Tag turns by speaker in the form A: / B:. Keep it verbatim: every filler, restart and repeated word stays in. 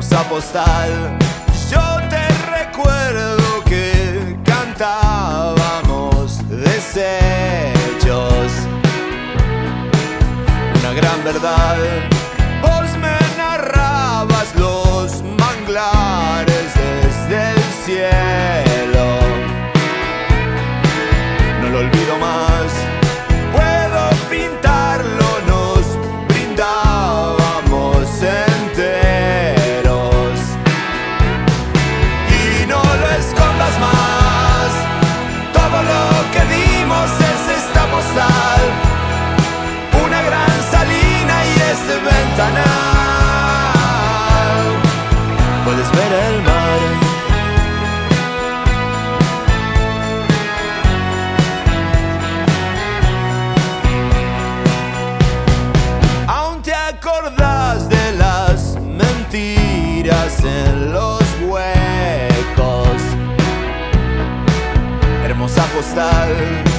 A: hermosa postal. Yo te recuerdo que cantábamos desechos, una gran verdad. Vos me narrabas los manglares desde el cielo. No lo olvido más, puedo pintarlo, nos brindábamos enteros. Y no lo escondas más, todo lo que dimos es esta postal, una gran salina y este ventanal. Puedes ver el mar. ¿Acordás de las mentiras en los huecos? Hermosa postal.